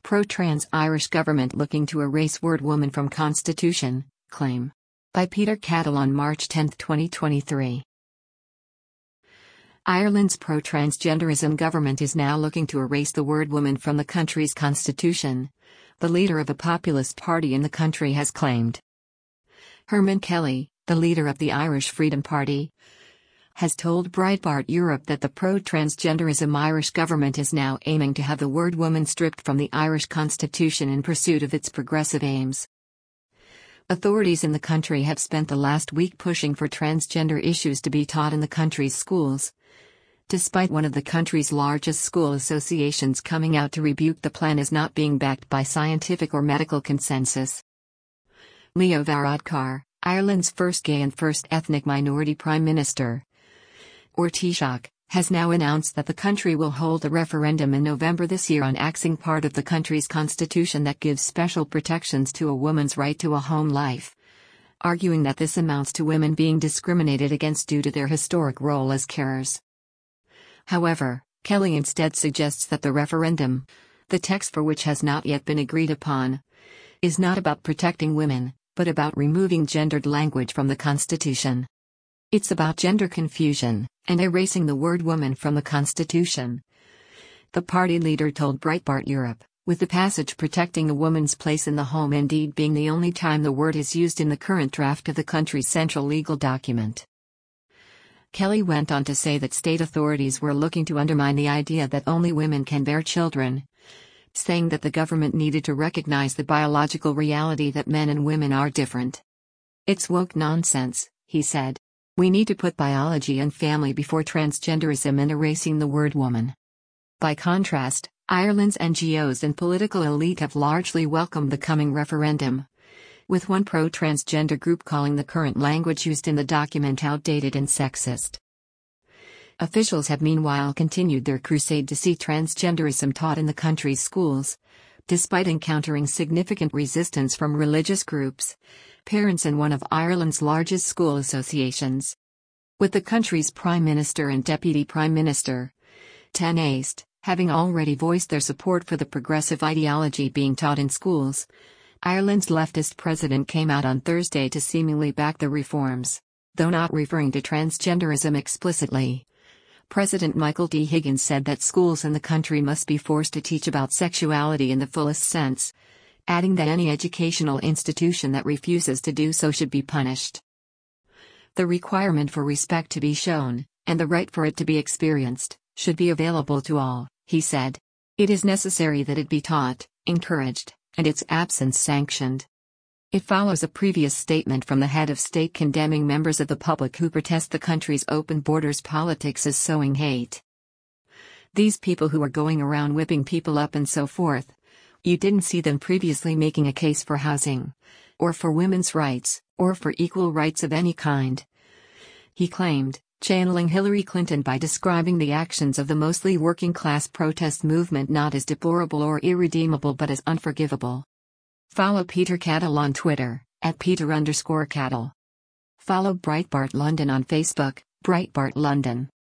Pro-trans Irish government looking to erase word woman from constitution, claim. By Peter Cattle on March 10, 2023. Ireland's pro-transgenderism government is now looking to erase the word woman from the country's constitution, the leader of a populist party in the country has claimed. Herman Kelly, the leader of the Irish Freedom Party, has told Breitbart Europe that the pro-transgenderism Irish government is now aiming to have the word woman stripped from the Irish constitution in pursuit of its progressive aims. Authorities in the country have spent the last week pushing for transgender issues to be taught in the country's schools, despite one of the country's largest school associations coming out to rebuke the plan as not being backed by scientific or medical consensus. Leo Varadkar, Ireland's first gay and first ethnic minority Prime Minister, or Taoiseach, has now announced that the country will hold a referendum in November this year on axing part of the country's constitution that gives special protections to a woman's right to a home life, arguing that this amounts to women being discriminated against due to their historic role as carers. However, Kelly instead suggests that the referendum, the text for which has not yet been agreed upon, is not about protecting women, but about removing gendered language from the Constitution. It's about gender confusion, and erasing the word woman from the Constitution, the party leader told Breitbart Europe, with the passage protecting a woman's place in the home indeed being the only time the word is used in the current draft of the country's central legal document. Kelly went on to say that state authorities were looking to undermine the idea that only women can bear children, saying that the government needed to recognize the biological reality that men and women are different. "It's woke nonsense," he said. "We need to put biology and family before transgenderism and erasing the word woman." By contrast, Ireland's NGOs and political elite have largely welcomed the coming referendum, with one pro-transgender group calling the current language used in the document outdated and sexist. Officials have meanwhile continued their crusade to see transgenderism taught in the country's schools, despite encountering significant resistance from religious groups, parents and one of Ireland's largest school associations. With the country's Prime Minister and Deputy Prime Minister, Tan Éist, having already voiced their support for the progressive ideology being taught in schools, Ireland's leftist president came out on Thursday to seemingly back the reforms, though not referring to transgenderism explicitly. President Michael D. Higgins said that schools in the country must be forced to teach about sexuality in the fullest sense, adding that any educational institution that refuses to do so should be punished. The requirement for respect to be shown, and the right for it to be experienced, should be available to all, he said. It is necessary that it be taught, encouraged, and its absence sanctioned. It follows a previous statement from the head of state condemning members of the public who protest the country's open borders politics as sowing hate. "These people who are going around whipping people up and so forth, you didn't see them previously making a case for housing, or for women's rights, or for equal rights of any kind," he claimed, channeling Hillary Clinton by describing the actions of the mostly working-class protest movement not as deplorable or irredeemable but as unforgivable. Follow Peter Cattle on Twitter, @Peter_Cattle. Follow Breitbart London on Facebook, Breitbart London.